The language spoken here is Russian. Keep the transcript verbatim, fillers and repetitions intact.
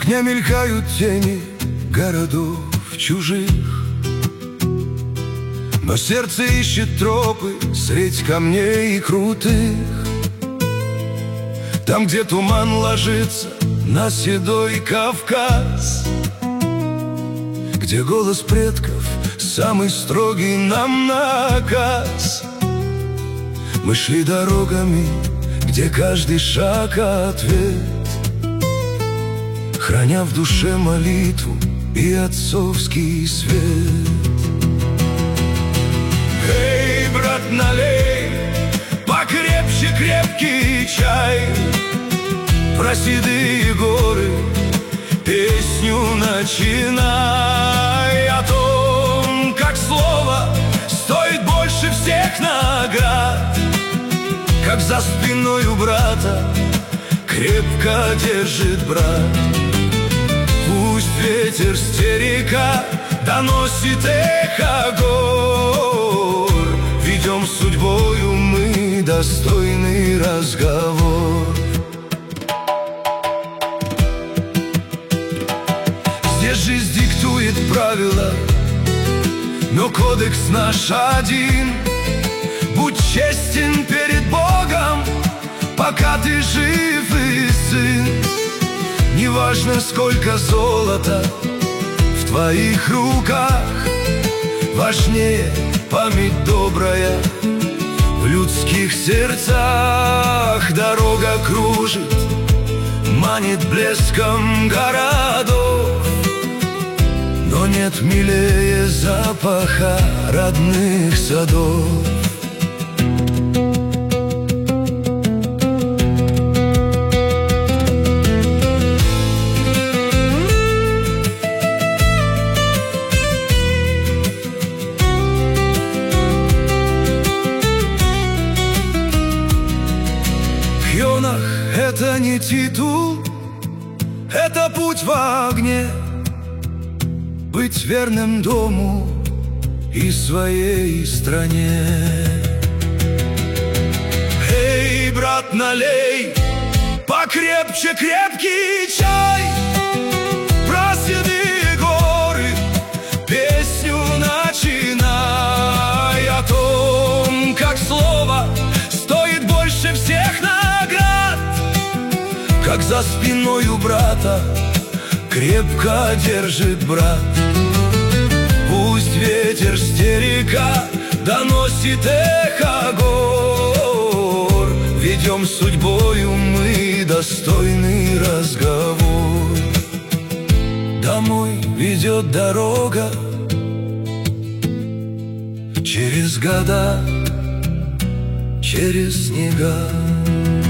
окне мелькают тени городов чужих, но сердце ищет тропы средь камней и крутых. Там, где туман ложится на седой Кавказ, где голос предков самый строгий нам наказ. Мы шли дорогами, где каждый шаг ответ, храня в душе молитву и отцовский свет. Эй, брат, налей покрепче крепкий чай, про седые горы песню начинай, о том, как слово стоит больше всех наград, как за спиной у брата крепко держит брат. Пусть ветер стерека доносит эхо гор, ведем с судьбою мы достойный разговор. Здесь жизнь диктует правила, но кодекс наш один. Будь честен перед Богом, пока ты жив и сын. Неважно, сколько золота в твоих руках, важнее память добрая в людских сердцах. Дорога кружит, манит блеском городов, но нет милее запаха родных садов. Это не титул, это путь в огне, быть верным дому и своей стране. Эй, брат, налей покрепче крепкий чай, про седые горы песню начинай, о том, как слово стоит больше всех наград, как за спиной у брата крепко держит брат. Пусть ветер стерека доносит эхо гор, ведем с судьбою мы достойный разговор. Домой ведет дорога через года, через снега.